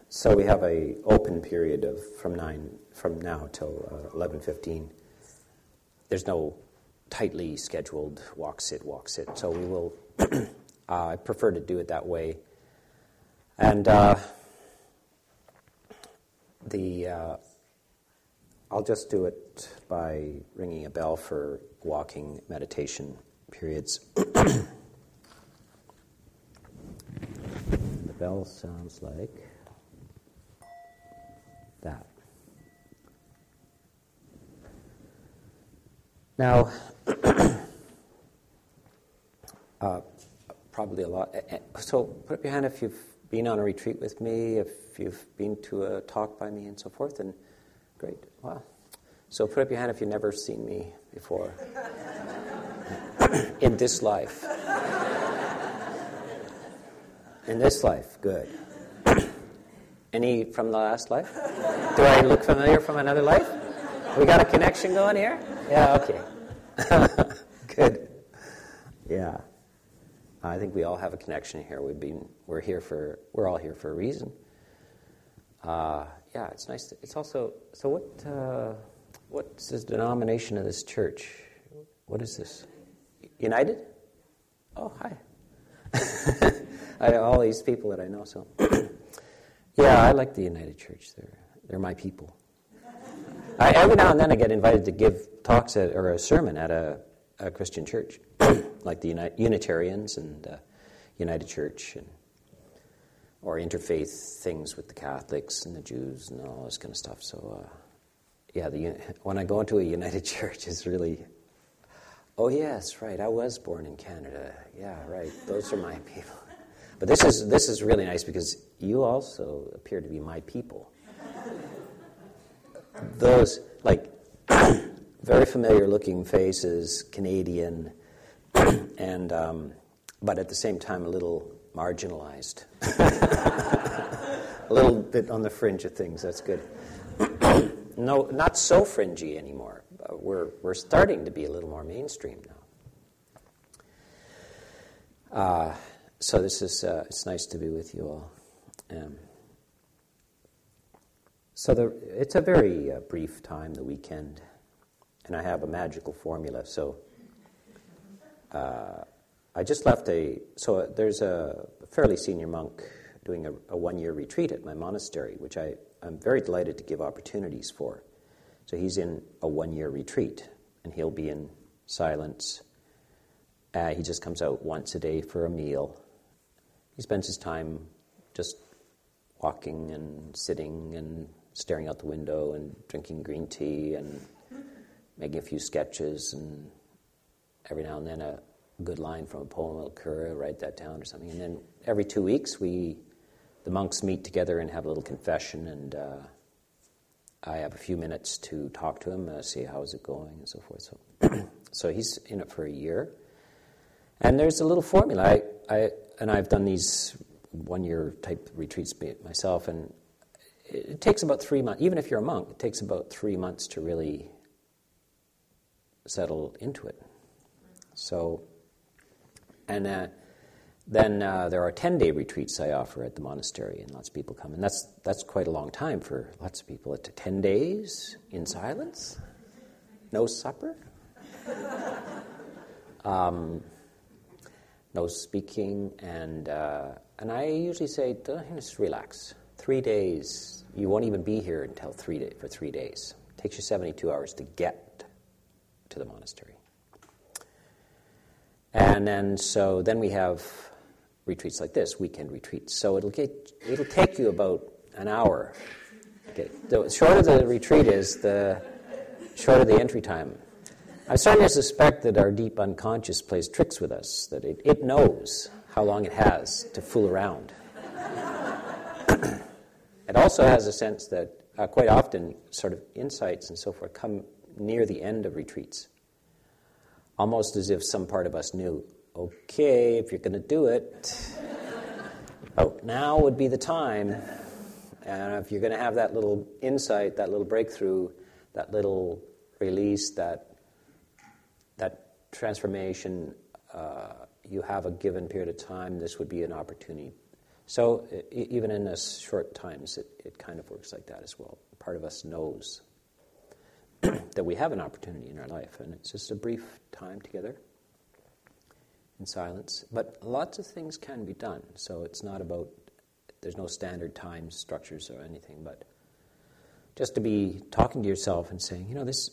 So we have a open period of from now till 11:15. There's no tightly scheduled walk sit. So we will. I prefer to do it that way, and I'll just do it by ringing a bell for walking meditation periods. The bell sounds like that. Now, probably a lot. So put up your hand if you've been on a retreat with me, if you've been to a talk by me and so forth, and great. Wow. So put up your hand if you've never seen me before. In this life. In this life, good. Any from the last life? Do I look familiar from another life? We got a connection going here? Yeah, okay. Good. Yeah. I think we all have a connection here. We're all here for a reason. Yeah, it's nice. It's also, so what's the denomination of this church? What is this? United? Oh, hi. All these people that I know, so. Yeah, I like the United Church. They're my people. Every now and then I get invited to give talks or a sermon at a Christian church, like the Unitarians and United Church, or interfaith things with the Catholics and the Jews and all this kind of stuff. So, yeah, when I go into a United Church, it's really, oh yes, right, I was born in Canada. Yeah, right, those are my people. But this is really nice because you also appear to be my people. Those, like, very familiar-looking faces, Canadian, and but at the same time a little marginalized. A little bit on the fringe of things, that's good. No, not so fringy anymore. We're starting to be a little more mainstream now. So this is, it's nice to be with you all. So it's a very brief time, the weekend, and I have a magical formula. So I just left so there's a fairly senior monk doing a one-year retreat at my monastery, which I'm very delighted to give opportunities for. So he's in a one-year retreat, and he'll be in silence. He just comes out once a day for a meal. He spends his time just walking and sitting and staring out the window and drinking green tea and making a few sketches, and every now and then a good line from a poem will occur, write that down or something. And then every 2 weeks the monks meet together and have a little confession, and I have a few minutes to talk to him, see how is it going and so forth. So he's in it for a year. And there's a little formula. I've done these one-year type retreats myself, and it takes about 3 months. Even if you're a monk, it takes about 3 months to really settle into it. So, and then there are 10-day retreats I offer at the monastery, and lots of people come. And that's quite a long time for lots of people. 10 days in silence, no supper. No speaking, and I usually say, just relax. 3 days, you won't even be here until for 3 days. It takes you 72 hours to get to the monastery. And then we have retreats like this, weekend retreats. So it'll take you about an hour. Okay. The shorter the retreat is, the shorter the entry time. I'm starting to suspect that our deep unconscious plays tricks with us, that it knows how long it has to fool around. It also has a sense that quite often sort of insights and so forth come near the end of retreats, almost as if some part of us knew, okay, if you're going to do it, now would be the time. And if you're going to have that little insight, that little breakthrough, that little release, that transformation, you have a given period of time, this would be an opportunity. So even in us short times, it kind of works like that as well. Part of us knows that we have an opportunity in our life, and it's just a brief time together in silence. But lots of things can be done, so it's not about, there's no standard time structures or anything, but just to be talking to yourself and saying,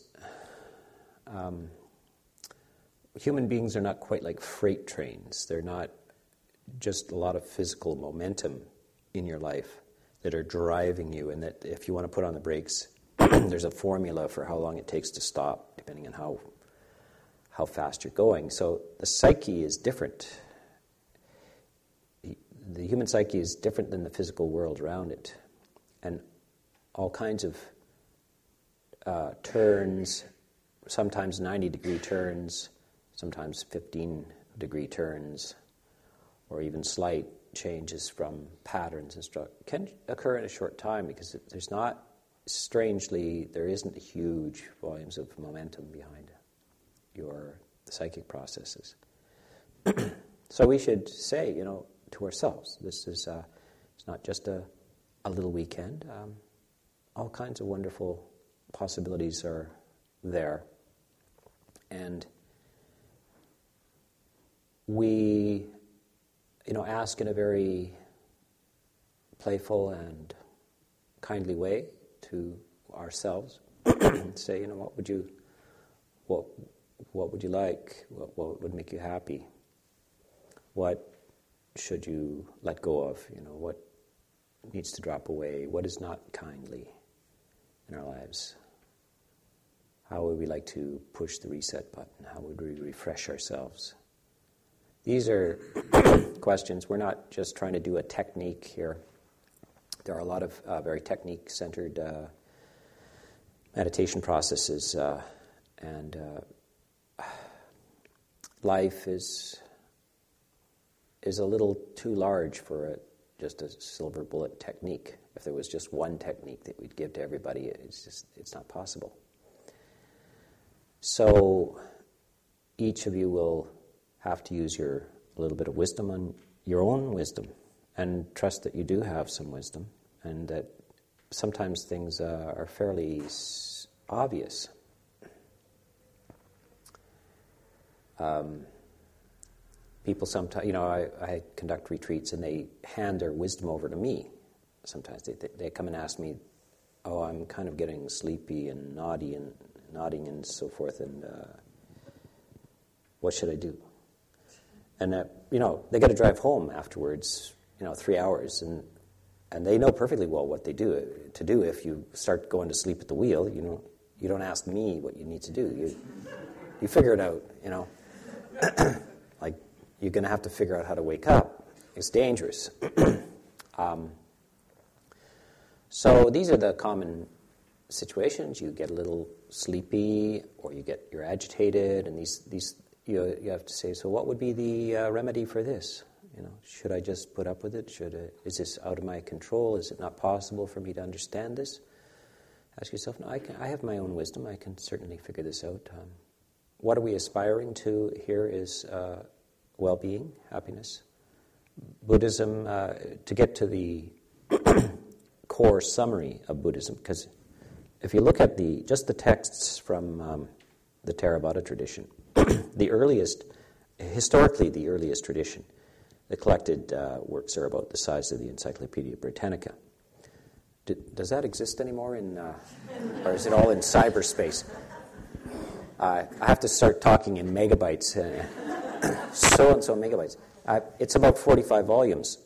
human beings are not quite like freight trains. They're not just a lot of physical momentum in your life that are driving you, and that if you want to put on the brakes, there's a formula for how long it takes to stop, depending on how fast you're going. So the psyche is different. The human psyche is different than the physical world around it. And all kinds of turns, sometimes 90-degree turns, sometimes 15-degree turns, or even slight changes from patterns and structure can occur in a short time, because there's not, strangely, there isn't huge volumes of momentum behind your psychic processes. So we should say, to ourselves, this is it's not just a little weekend. All kinds of wonderful possibilities are there. And we, ask in a very playful and kindly way to ourselves. Say, what would you like? What would make you happy? What should you let go of? What needs to drop away? What is not kindly in our lives? How would we like to push the reset button? How would we refresh ourselves? These are questions. We're not just trying to do a technique here. There are a lot of very technique-centered meditation processes, and life is a little too large for just a silver bullet technique. If there was just one technique that we'd give to everybody, it's not possible. So each of you will have to use a little bit of wisdom on your own wisdom, and trust that you do have some wisdom, and that sometimes things are fairly obvious. People sometimes, I conduct retreats, and they hand their wisdom over to me. Sometimes they come and ask me, I'm kind of getting sleepy and nodding and so forth, and what should I do? And they got to drive home afterwards, 3 hours, and they know perfectly well what they do to do. If you start going to sleep at the wheel, you don't ask me what you need to do. You figure it out, Like, you're going to have to figure out how to wake up. It's dangerous. So these are the common situations. You get a little sleepy, or you're agitated, and these you have to say, so what would be the remedy for this? Should I just put up with it? Is this out of my control? Is it not possible for me to understand this? Ask yourself, no, I have my own wisdom. I can certainly figure this out. What are we aspiring to here is well-being, happiness. Buddhism, to get to the core summary of Buddhism, because if you look at just the texts from the Theravada tradition, historically the earliest tradition, the collected works are about the size of the Encyclopedia Britannica. Does that exist anymore or is it all in cyberspace? I have to start talking in megabytes, so-and-so megabytes. It's about 45 volumes.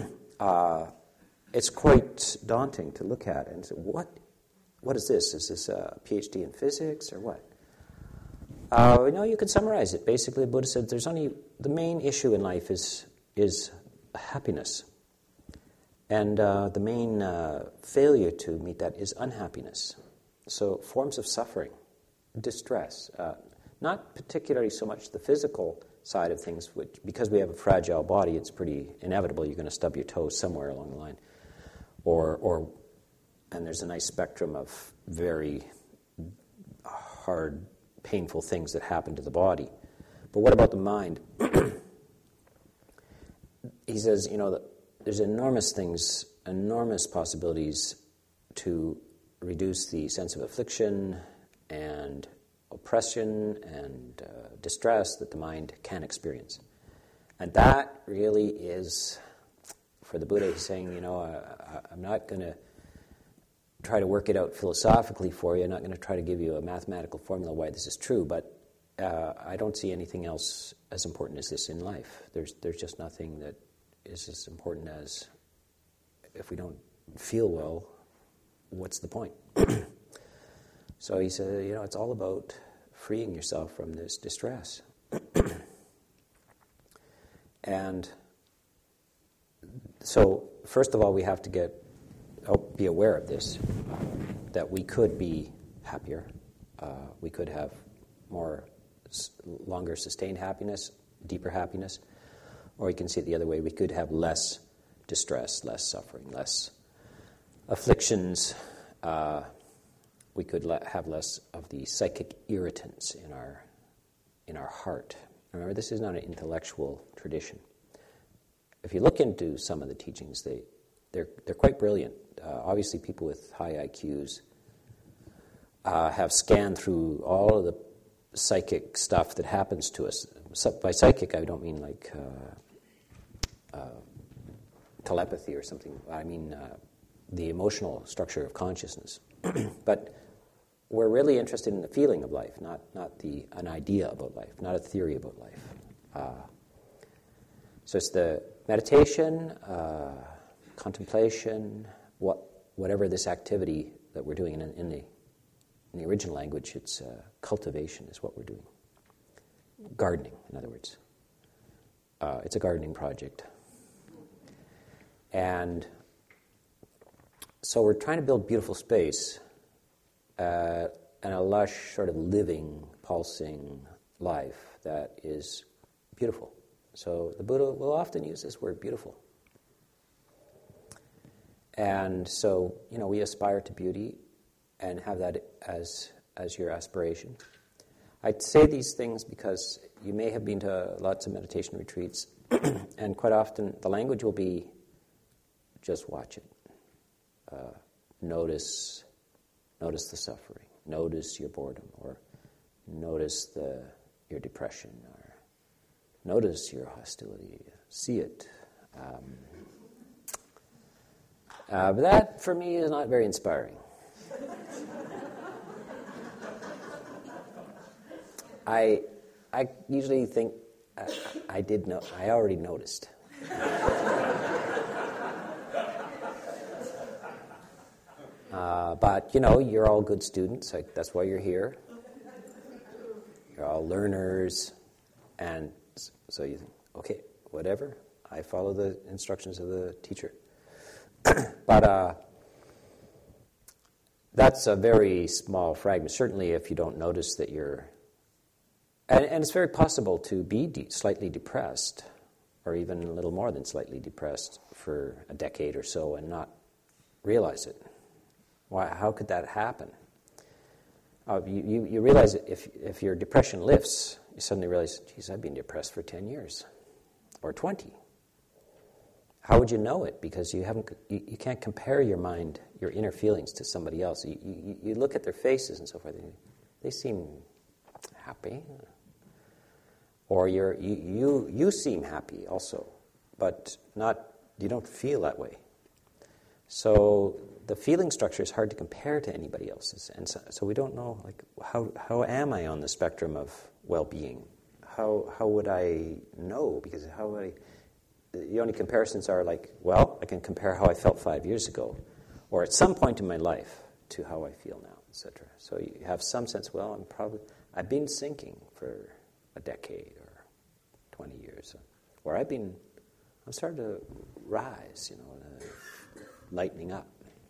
It's quite daunting to look at and say, what is this? Is this a PhD in physics or what? No, you can summarize it. Basically, the Buddha said the main issue in life is happiness. And the main failure to meet that is unhappiness. So forms of suffering, distress, not particularly so much the physical side of things, which, because we have a fragile body, it's pretty inevitable you're going to stub your toes somewhere along the line. And there's a nice spectrum of very hard, painful things that happen to the body. But what about the mind? He says, there's enormous possibilities to reduce the sense of affliction and oppression and distress that the mind can experience. And that really is, for the Buddha, he's saying, I'm not going to try to work it out philosophically for you. I'm not going to try to give you a mathematical formula why this is true, but I don't see anything else as important as this in life. There's just nothing that is as important as, if we don't feel well, what's the point? So he said, it's all about freeing yourself from this distress. And so, first of all, we have to be aware of this, that we could be happier. We could have longer sustained happiness, deeper happiness. Or you can see it the other way. We could have less distress, less suffering, less afflictions. We could have less of the psychic irritants in our heart. Remember, this is not an intellectual tradition. If you look into some of the teachings, they're quite brilliant. Obviously, people with high IQs have scanned through all of the psychic stuff that happens to us. By psychic, I don't mean like telepathy or something. I mean the emotional structure of consciousness. But we're really interested in the feeling of life, not an idea about life, not a theory about life. So it's the meditation, contemplation, whatever this activity that we're doing in the original language, it's cultivation is what we're doing. Gardening, in other words. It's a gardening project. And so we're trying to build beautiful space and a lush, sort of living, pulsing life that is beautiful. So the Buddha will often use this word, beautiful. And so, we aspire to beauty and have that as your aspiration. I say these things because you may have been to lots of meditation retreats, and quite often the language will be, just watch it. Notice the suffering. Notice your boredom, or notice your depression, or notice your hostility. See it. But that, for me, is not very inspiring. I usually think I already noticed. But, you're all good students. That's why you're here. You're all learners. And so you think, okay, whatever. I follow the instructions of the teacher. But that's a very small fragment. Certainly if you don't notice that you're... And it's very possible to be slightly depressed, or even a little more than slightly depressed for a decade or so and not realize it. Why? How could that happen? You realize that if your depression lifts, you suddenly realize, geez, I've been depressed for 10 years or 20. How would you know it? Because you can't compare your mind, your inner feelings, to somebody else. You look at their faces and so forth. They seem happy, or you seem happy also, but you don't feel that way. So the feeling structure is hard to compare to anybody else's, and so we don't know, like, how am I on the spectrum of well-being? How would I know? Because the only comparisons are like, well, I can compare how I felt 5 years ago, or at some point in my life, to how I feel now, etc. So you have some sense, well, I've been sinking for a decade or 20 years, or I'm starting to rise, lightening up.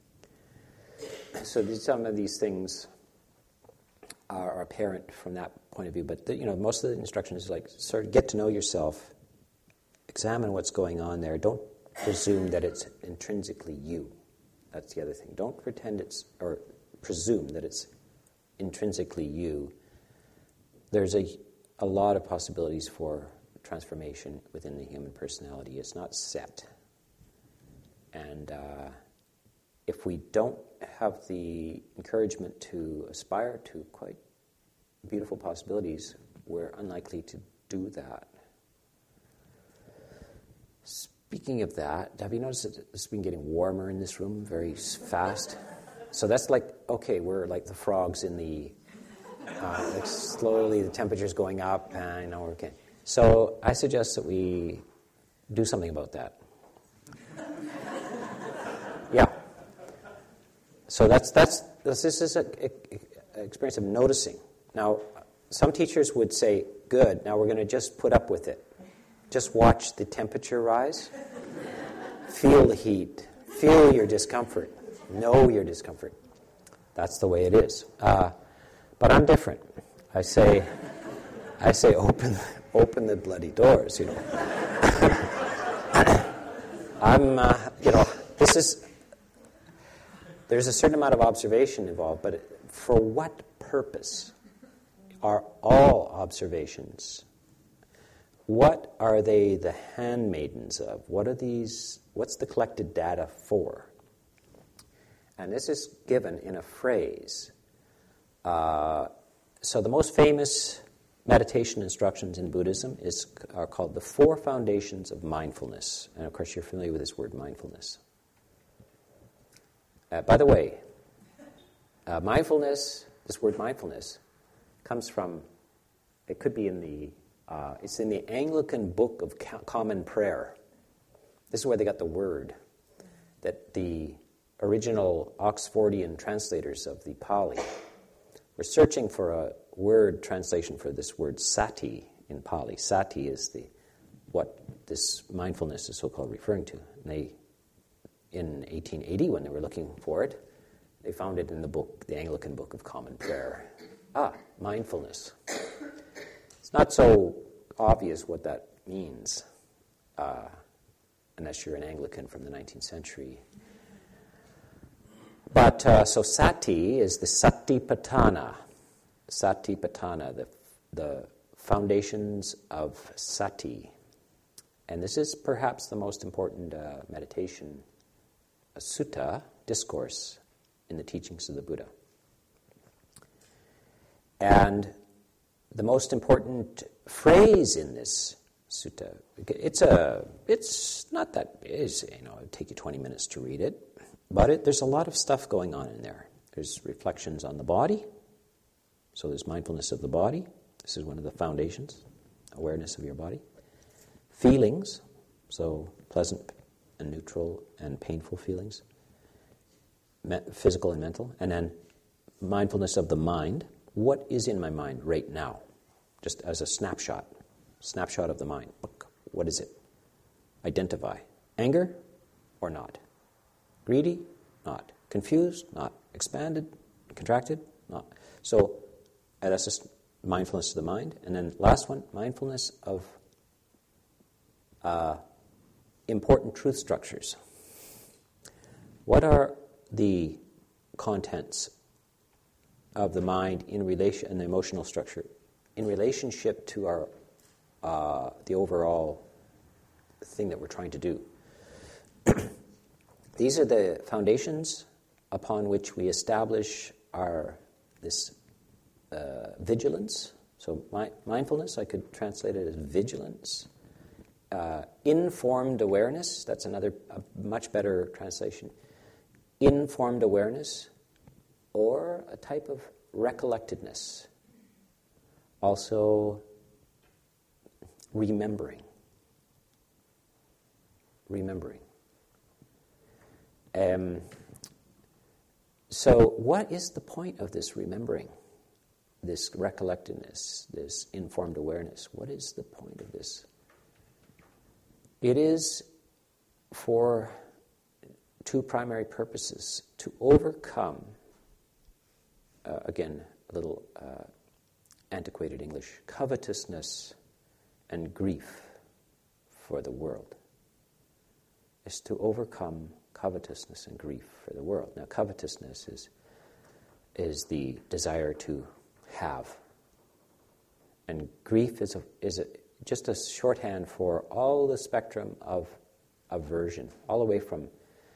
So some of these things are apparent from that point of view, but most of the instruction is like, sort of get to know yourself, examine what's going on there. Don't presume that it's intrinsically you. That's the other thing. Don't presume that it's intrinsically you. There's a lot of possibilities for transformation within the human personality. It's not set. And if we don't have the encouragement to aspire to quite beautiful possibilities, we're unlikely to do that. Speaking of that, have you noticed that it's been getting warmer in this room very fast? So that's like, okay, we're like the frogs in the, like slowly the temperature's going up, and we're okay. So I suggest that we do something about that. Yeah. So this is an experience of noticing. Now, some teachers would say, good, now we're going to just put up with it. Just watch the temperature rise. Feel the heat. Feel your discomfort. Know your discomfort. That's the way it is. But I'm different. I say, open the bloody doors, you know. There's a certain amount of observation involved, but for what purpose are all observations? What are they the handmaidens of? What's the collected data for? And this is given in a phrase. So the most famous meditation instructions in Buddhism are called the 4 foundations of mindfulness. And of course you're familiar with this word mindfulness. By the way, mindfulness, this word mindfulness, comes from, it could be in the, it's in the Anglican Book of Common Prayer. This is where they got the word, that the original Oxfordian translators of the Pali were searching for a word translation for this word sati in Pali. Sati is what this mindfulness is so-called referring to. And they, in 1880, when they were looking for it, they found it in the book, the Anglican Book of Common Prayer. Mindfulness. It's not so obvious what that means, unless you're an Anglican from the 19th century. But so sati is the satipatthana. Satipatthana, the foundations of sati. And this is perhaps the most important meditation sutta, discourse, in the teachings of the Buddha. And the most important phrase in this sutta, it's not that big, it'll take you 20 minutes to read it, but there's a lot of stuff going on in there. There's reflections on the body, so there's mindfulness of the body. This is one of the foundations, awareness of your body. Feelings, so pleasant and neutral and painful feelings, physical and mental, and then mindfulness of the mind. What is in my mind right now? Just as a snapshot of the mind. What is it? Identify. Anger or not? Greedy? Not. Confused? Not. Expanded? Contracted? Not. So that's just mindfulness of the mind. And then last one, mindfulness of important truth structures. What are the contents of the mind in relation and the emotional structure in relationship to our the overall thing that we're trying to do? These are the foundations upon which we establish this vigilance. So mindfulness, I could translate it as vigilance. Informed awareness, that's a much better translation. Informed awareness, or a type of recollectedness. Also, remembering. So what is the point of this remembering, this recollectedness, this informed awareness? What is the point of this? It is for 2 primary purposes: to overcome, again, a little antiquated English, covetousness and grief for the world. Is to overcome covetousness and grief for the world. Now, covetousness is the desire to have, and grief is just a shorthand for all the spectrum of aversion, all the way from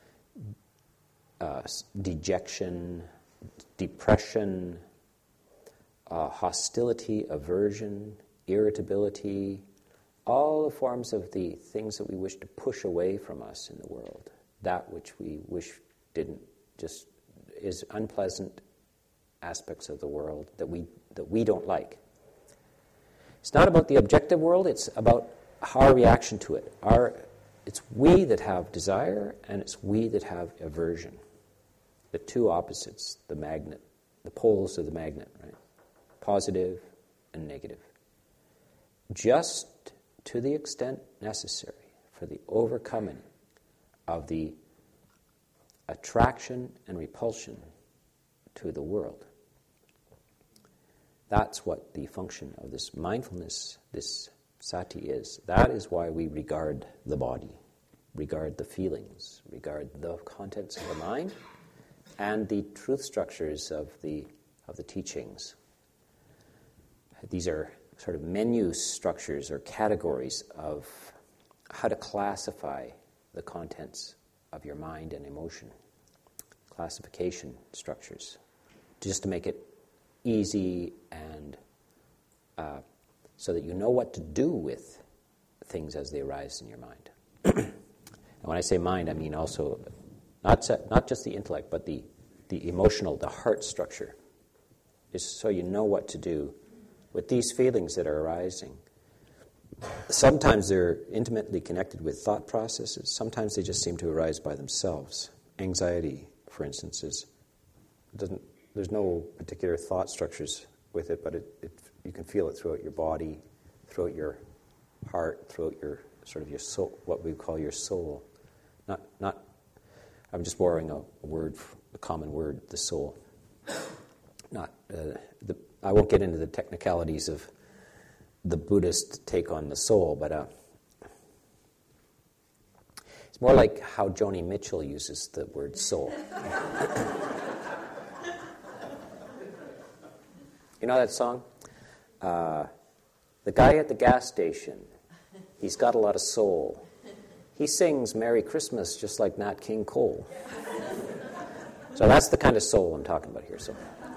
dejection, depression, hostility, aversion, irritability, all the forms of the things that we wish to push away from us in the world, that which we wish didn't, just is unpleasant aspects of the world that we don't like. It's not about the objective world, it's about our reaction to it. It's we that have desire, and it's we that have aversion. The two opposites, the magnet, the poles of the magnet, right? Positive and negative. Just to the extent necessary for the overcoming of the attraction and repulsion to the world. That's what the function of this mindfulness, this sati is. That is why we regard the body, regard the feelings, regard the contents of the mind, and the truth structures of the teachings. These are sort of menu structures or categories of how to classify the contents of your mind and emotion. Classification structures, just to make it easy and so that you know what to do with things as they arise in your mind. And when I say mind, I mean also not just the intellect, but the emotional, the heart structure, is so you know what to do with these feelings that are arising. Sometimes they're intimately connected with thought processes. Sometimes they just seem to arise by themselves. Anxiety, for instance, there's no particular thought structures with it, but you can feel it throughout your body, throughout your heart, throughout your sort of your soul, what we call your soul. Not. I'm just borrowing a common word, the soul. I won't get into the technicalities of the Buddhist take on the soul, but it's more like how Joni Mitchell uses the word soul. You know that song? The guy at the gas station, he's got a lot of soul. He sings Merry Christmas just like Nat King Cole. So that's the kind of soul I'm talking about here. So,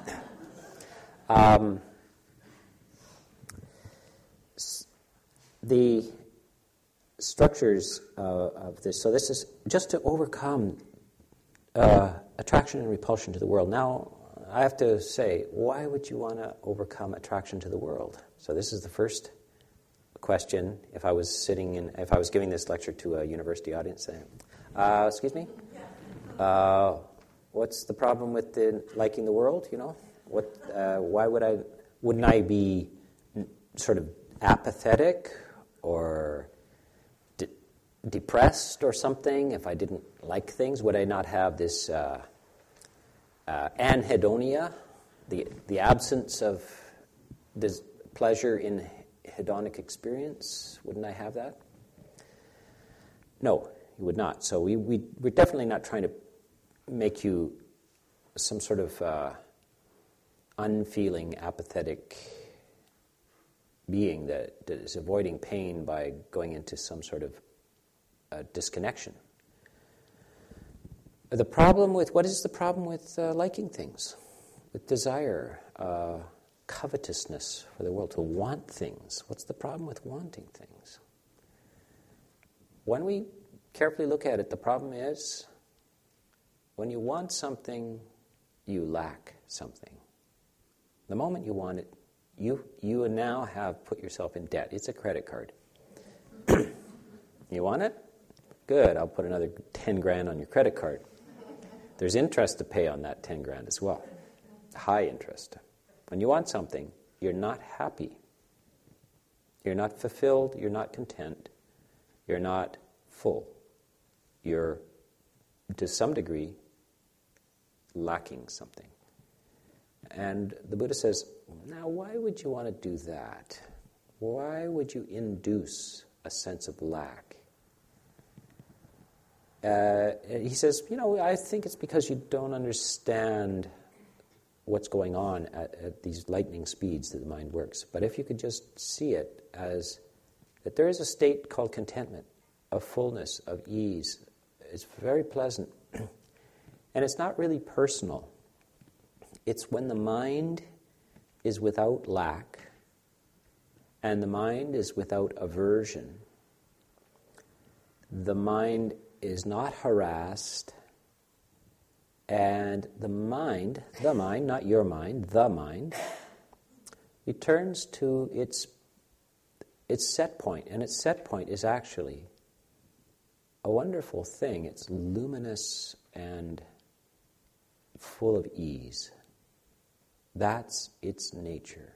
the structures of this, so this is just to overcome attraction and repulsion to the world. Now, I have to say, why would you want to overcome attraction to the world? So this is the first question. If I was giving this lecture to a university audience, saying, excuse me, what's the problem with liking the world? You know, why wouldn't I be sort of apathetic or depressed or something if I didn't like things? Would I not have this anhedonia, the absence of this pleasure in hedonic experience? Wouldn't I have that? No, you would not. So we're definitely not trying to make you some sort of unfeeling, apathetic being that is avoiding pain by going into some sort of disconnection. What is the problem with liking things, with desire, covetousness for the world, to want things? What's the problem with wanting things? When we carefully look at it, the problem is when you want something, you lack something. The moment you want it, you now have put yourself in debt. It's a credit card. You want it? Good, I'll put another 10 grand on your credit card. There's interest to pay on that 10 grand as well. High interest. When you want something, you're not happy. You're not fulfilled, you're not content, you're not full. You're, to some degree, lacking something. And the Buddha says, now why would you want to do that? Why would you induce a sense of lack? He says, I think it's because you don't understand what's going on at these lightning speeds that the mind works. But if you could just see it as that there is a state called contentment, of fullness, of ease. It's very pleasant. And it's not really personal. It's when the mind is without lack and the mind is without aversion. The mind is not harassed, and the mind, not your mind, the mind, returns to its set point, and its set point is actually a wonderful thing. It's luminous and full of ease. That's its nature.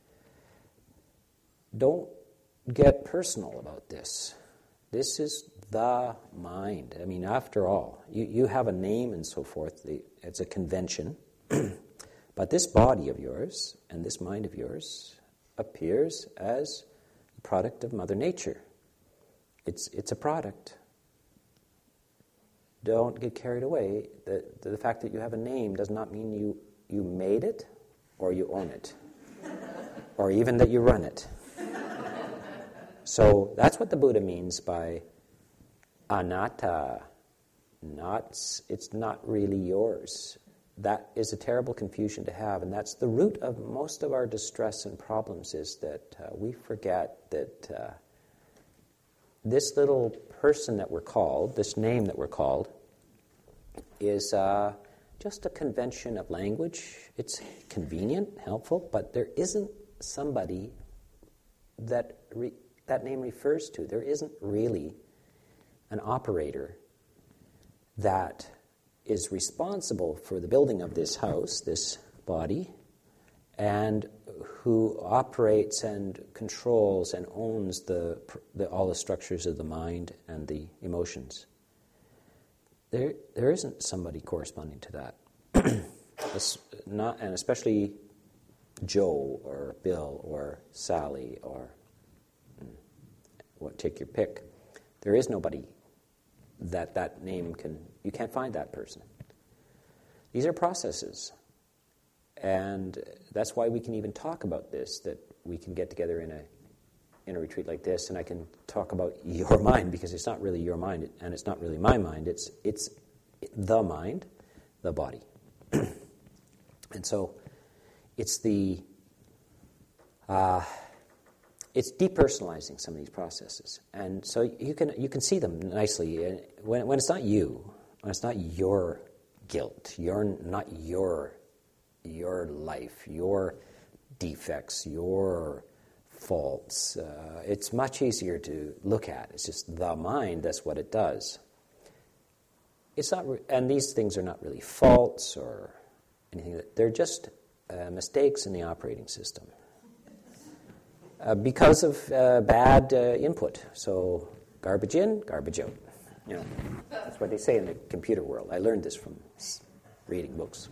Don't get personal about this. This is the mind. I mean, after all, you have a name and so forth. It's a convention. But this body of yours and this mind of yours appears as a product of Mother Nature. It's a product. Don't get carried away. The fact that you have a name does not mean you made it or you own it or even that you run it. So that's what the Buddha means by anatta. It's not really yours. That is a terrible confusion to have, and that's the root of most of our distress and problems, is that we forget that this little person that we're called, this name that we're called, is just a convention of language. It's convenient, helpful, but there isn't somebody that name refers to. There isn't really an operator that is responsible for the building of this house, this body, and who operates and controls and owns all the structures of the mind and the emotions. There isn't somebody corresponding to that. And especially Joe or Bill or Sally or take your pick. There is nobody that name you can't find that person. These are processes. And that's why we can even talk about this, that we can get together in a retreat like this, and I can talk about your mind, because it's not really your mind, and it's not really my mind. It's the mind, the body. And so it's it's depersonalizing some of these processes. And so you can see them nicely. When it's not you, when it's not your guilt, not your life, your defects, your faults, it's much easier to look at. It's just the mind, that's what it does. It's not, and these things are not really faults or anything. They're just mistakes in the operating system. Because of bad input. So garbage in, garbage out. That's what they say in the computer world. I learned this from reading books.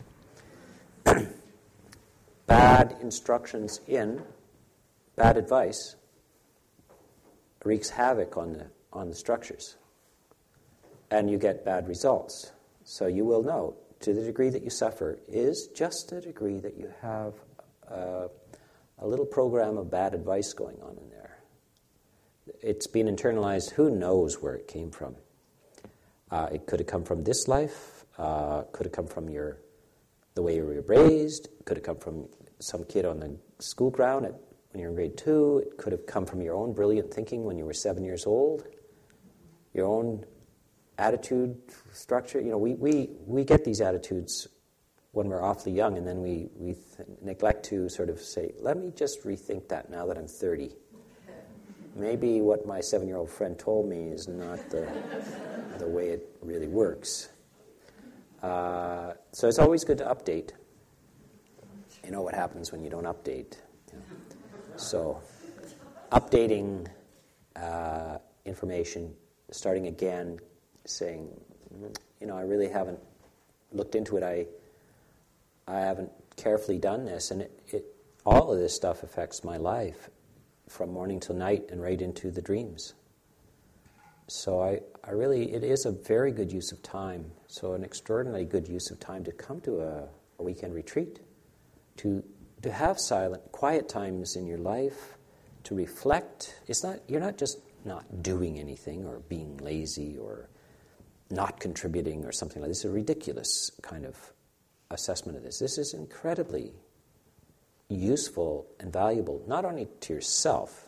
Bad instructions in, bad advice wreaks havoc on the structures. And you get bad results. So you will know, to the degree that you suffer, is just the degree that you have a little program of bad advice going on in there. It's been internalized. Who knows where it came from? It could have come from this life. Could have come from the way you were raised. Could have come from some kid on the school ground when you were in grade 2. It could have come from your own brilliant thinking when you were 7 years old. Your own attitude structure. We get these attitudes when we're awfully young, and then we neglect to sort of say, let me just rethink that now that I'm 30. Maybe what my 7-year-old friend told me is not the way it really works. So it's always good to update. You know what happens when you don't update. So updating information, starting again, saying, I really haven't looked into it. I haven't carefully done this, and all of this stuff affects my life from morning till night and right into the dreams. So I really, it is a very good use of time. So an extraordinarily good use of time to come to a weekend retreat, to have silent, quiet times in your life, to reflect. You're not just not doing anything or being lazy or not contributing or something like this. It's a ridiculous kind of assessment of this. This is incredibly useful and valuable, not only to yourself,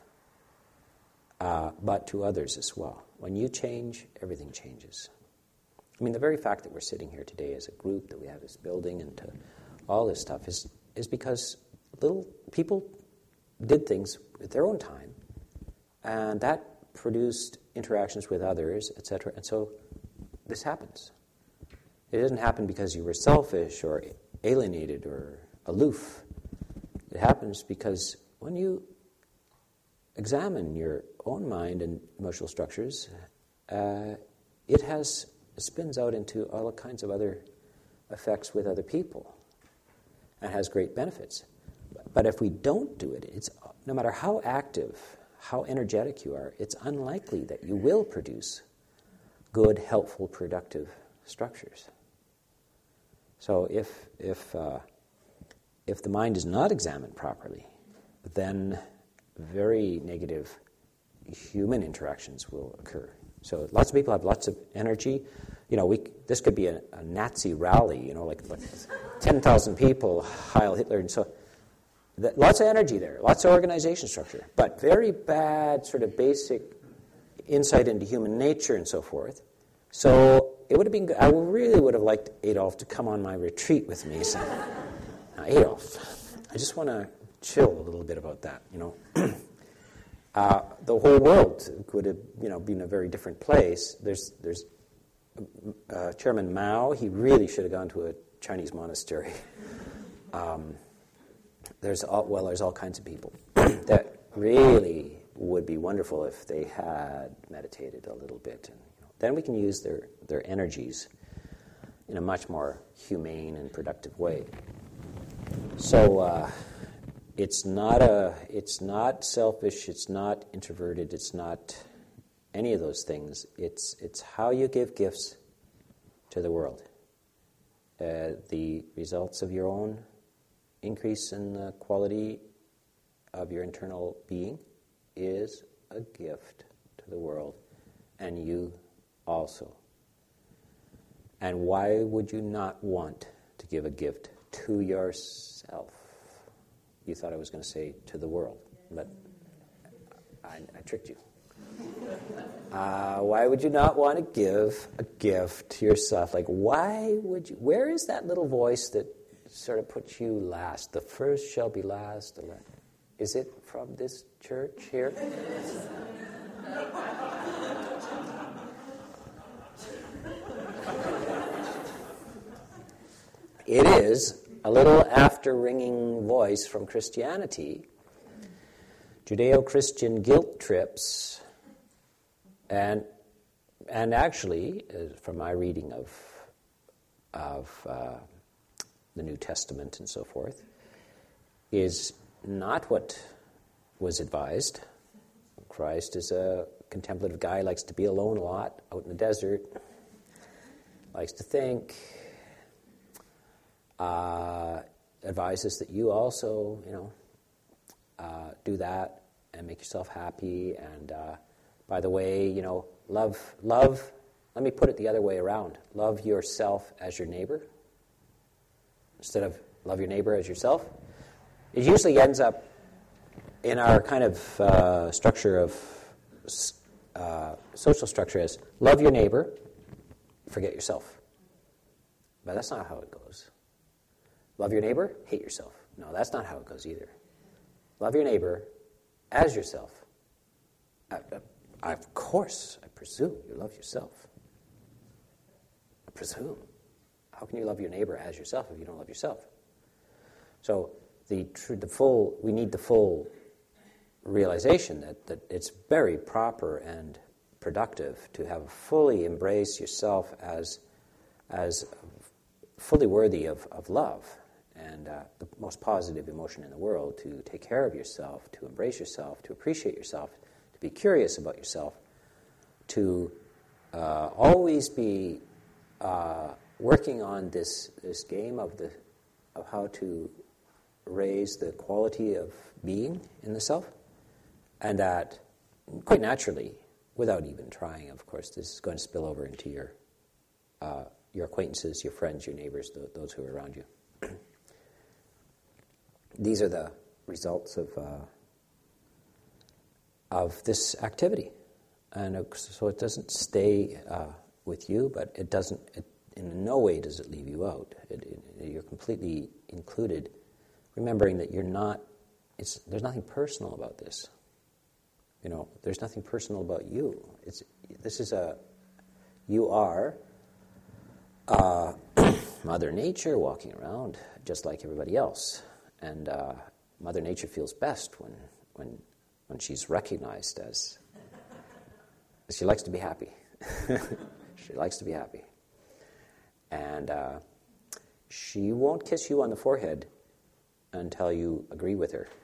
but to others as well. When you change, everything changes. I mean, the very fact that we're sitting here today as a group, that we have this building and all this stuff is because little people did things at their own time, and that produced interactions with others, etc. And so this happens. It doesn't happen because you were selfish or alienated or aloof. It happens because when you examine your own mind and emotional structures, it spins out into all kinds of other effects with other people and has great benefits. But if we don't do it, it's no matter how active, how energetic you are, it's unlikely that you will produce good, helpful, productive structures. So if the mind is not examined properly, then very negative human interactions will occur. So lots of people have lots of energy. You know, this could be a Nazi rally, like 10,000 people, Heil Hitler, and so lots of energy there, lots of organization structure, but very bad sort of basic insight into human nature and so forth. So it would have been good. I really would have liked Adolf to come on my retreat with me. So, now, Adolf, I just want to chill a little bit about that, the whole world could have, been a very different place. There's Chairman Mao. He really should have gone to a Chinese monastery. There's all kinds of people that really would be wonderful if they had meditated a little bit. And then we can use their energies in a much more humane and productive way. So it's not selfish, it's not introverted, it's not any of those things. It's how you give gifts to the world. The results of your own increase in the quality of your internal being is a gift to the world, and you also. And why would you not want to give a gift to yourself? You thought I was going to say to the world, but I tricked you. Why would you not want to give a gift to yourself? Like, why would you? Where is that little voice that sort of puts you last? The first shall be last. Is it from this church here? It is a little after-ringing voice from Christianity, Judeo-Christian guilt trips, and actually, from my reading of the New Testament and so forth, is not what was advised. Christ is a contemplative guy, likes to be alone a lot, out in the desert, likes to think, advises that you also, do that and make yourself happy. And by the way, love, let me put it the other way around. Love yourself as your neighbor instead of love your neighbor as yourself. It usually ends up in our kind of structure of social structure as love your neighbor, forget yourself. But that's not how it goes. Love your neighbor, hate yourself. No, that's not how it goes either. Love your neighbor as yourself. Of course, I presume you love yourself. I presume. How can you love your neighbor as yourself if you don't love yourself? So we need the full realization that it's very proper and productive to have fully embrace yourself as fully worthy of love and the most positive emotion in the world, to take care of yourself, to embrace yourself, to appreciate yourself, to be curious about yourself, to always be working on this game of how to raise the quality of being in the self, and that quite naturally, without even trying, of course, this is going to spill over into your your acquaintances, your friends, your neighbors, those who are around you. These are the results of this activity. And so it doesn't stay with you, but it doesn't, in no way does it leave you out. You're completely included, remembering that you're not, there's nothing personal about this. There's nothing personal about you. You are Mother Nature walking around just like everybody else. And Mother Nature feels best when she's recognized as she likes to be happy. She likes to be happy. And she won't kiss you on the forehead until you agree with her.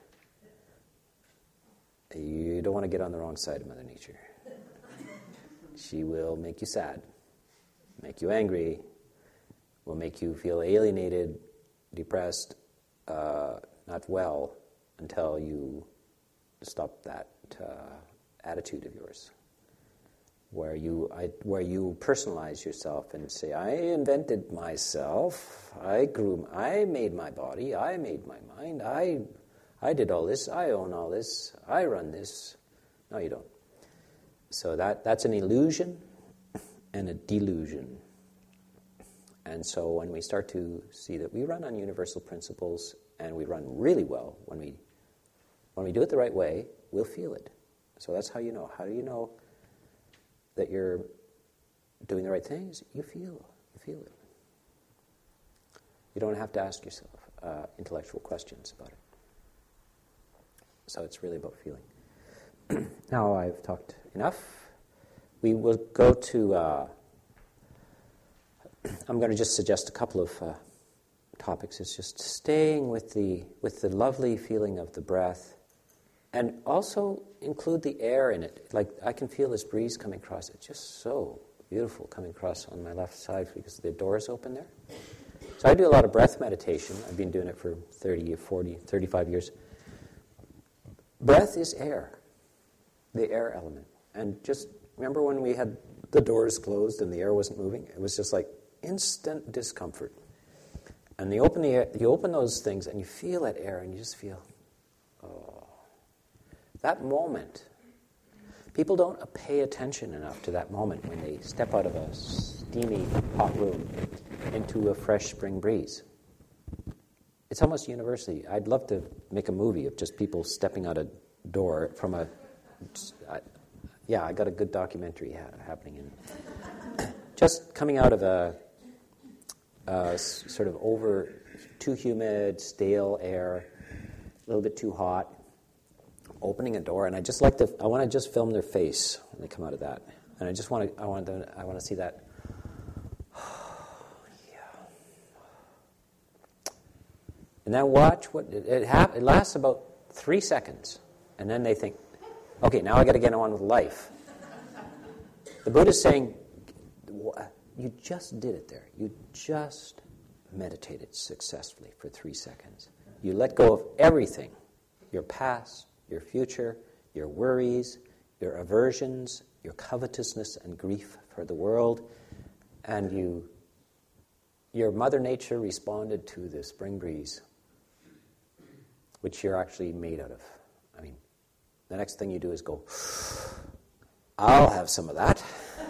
You don't want to get on the wrong side of Mother Nature. She will make you sad, make you angry, will make you feel alienated, depressed, not well, until you stop that attitude of yours, where you personalize yourself and say, I invented myself, I made my body, I made my mind, I did all this, I own all this, I run this. No, you don't. So that's an illusion and a delusion. And so when we start to see that we run on universal principles, and we run really well, when we do it the right way, we'll feel it. So that's how you know. How do you know that you're doing the right things? You feel it. You don't have to ask yourself intellectual questions about it. So it's really about feeling. Now I've talked enough. We will go to, I'm going to just suggest a couple of topics. It's just staying with the lovely feeling of the breath, and also include the air in it. Like, I can feel this breeze coming across. It's just so beautiful coming across on my left side because the door is open there. So I do a lot of breath meditation. I've been doing it for 30, 40, 35 years. Breath is air, the air element. And just remember when we had the doors closed and the air wasn't moving? It was just like instant discomfort. And you open those things and you feel that air and you just feel, oh. That moment, people don't pay attention enough to that moment when they step out of a steamy, hot room into a fresh spring breeze. It's almost universally. I'd love to make a movie of just people stepping out a door from a... I got a good documentary happening in... just coming out of a sort of over too humid, stale air, a little bit too hot, opening a door, and I want to just film their face when they come out of that, and I want to see that. And then watch what it lasts about 3 seconds, and then they think, okay, now I got to get on with life. The Buddha's saying, you just did it there. You just meditated successfully for 3 seconds. You let go of everything, your past, your future, your worries, your aversions, your covetousness and grief for the world, and your Mother Nature responded to the spring breeze, which you're actually made out of. I mean, the next thing you do is go, I'll have some of that.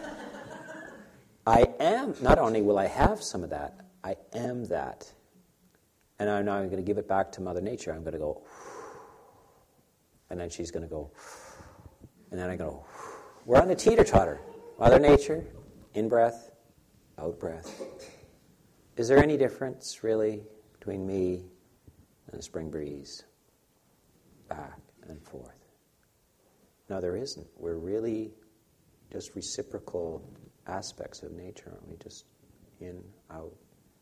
Not only will I have some of that, I am that. And I'm now going to give it back to Mother Nature. I'm going to go, and then she's going to go, and then I go, we're on a teeter-totter. Mother Nature, in-breath, out-breath. Is there any difference, really, between me and the spring breeze? Back and forth. No, there isn't. We're really just reciprocal aspects of nature, aren't we? Just in, out.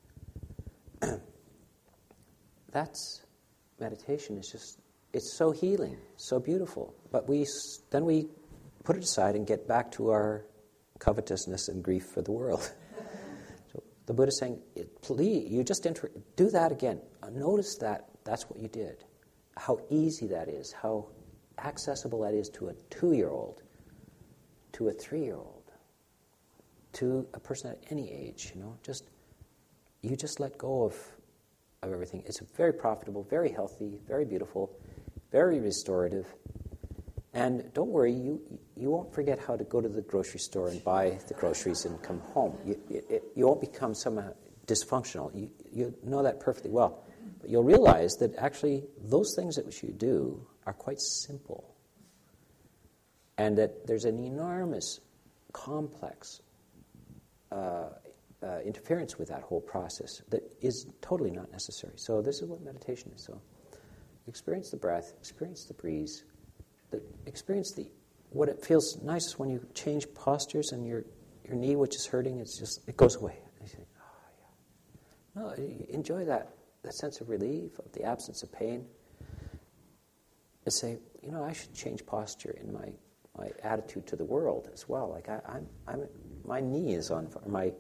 That's meditation. It's so healing, so beautiful. But then we put it aside and get back to our covetousness and grief for the world. So the Buddha's saying, please, you just do that again. Notice that that's what you did. How easy that is, how accessible that is to a 2-year-old, to a 3-year-old. to a person at any age, you just let go of everything. It's very profitable, very healthy, very beautiful, very restorative. And don't worry, you won't forget how to go to the grocery store and buy the groceries and come home. You won't become somehow dysfunctional. You know that perfectly well. But you'll realize that actually those things that you do are quite simple. And that there's an enormous, complex interference with that whole process that is totally not necessary. So this is what meditation is. So experience the breath, experience the breeze, experience what it feels nice when you change postures and your knee, which is hurting, it goes away. And you say, oh yeah. No, enjoy that sense of relief, of the absence of pain. And say, I should change posture in my attitude to the world as well. Like my knee is on fire.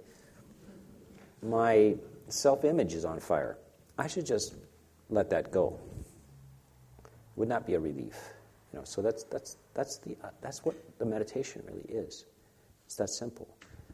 My self-image is on fire. I should just let that go. Would not be a relief. So that's what the meditation really is. It's that simple.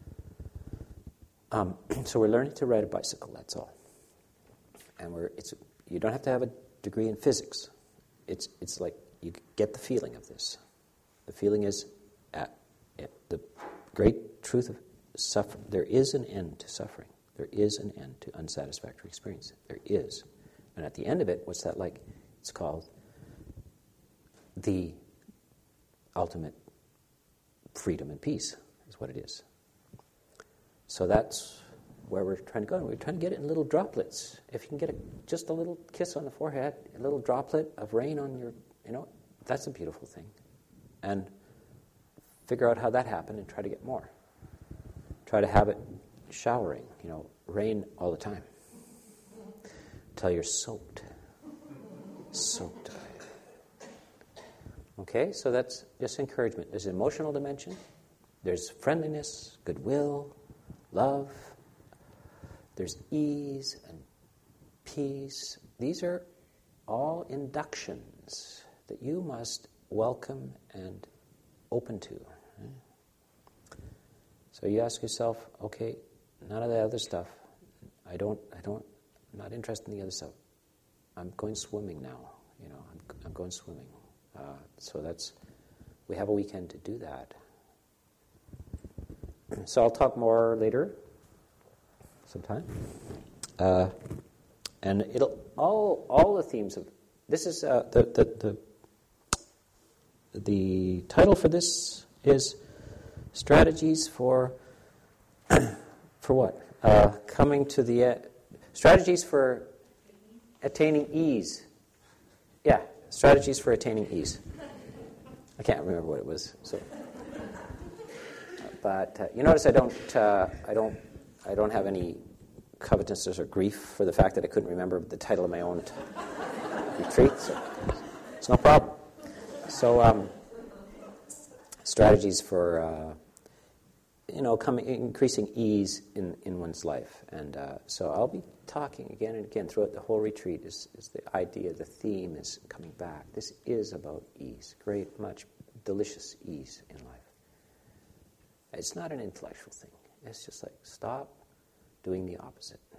So we're learning to ride a bicycle. That's all. And you don't have to have a degree in physics. It's like you get the feeling of this. The feeling is the great truth of suffering. There is an end to suffering. There is an end to unsatisfactory experience. There is. And at the end of it, what's that like? It's called the ultimate freedom and peace, is what it is. So that's where we're trying to go. We're trying to get it in little droplets. If you can get just a little kiss on the forehead, a little droplet of rain on your, that's a beautiful thing. And figure out how that happened and try to get more. Try to have it showering, rain all the time. Till you're soaked. Soaked. Okay, so that's just encouragement. There's an emotional dimension. There's friendliness, goodwill, love. There's ease and peace. These are all inductions that you must welcome and open to. So you ask yourself, okay, none of the other stuff. I'm not interested in the other stuff. I'm going swimming now. I'm going swimming. So we have a weekend to do that. So I'll talk more later, sometime. And it'll all the themes of this is the title for this is strategies for what? Coming to the strategies for attaining ease. Yeah, strategies for attaining ease. I can't remember what it was. So, but you notice I don't have any covetousness or grief for the fact that I couldn't remember the title of my own retreat. So it's no problem. So strategies for increasing ease in one's life, and so I'll be talking again and again throughout the whole retreat. Is the idea, the theme is coming back. This is about ease, great, much delicious ease in life. It's not an intellectual thing. It's just like stop doing the opposite.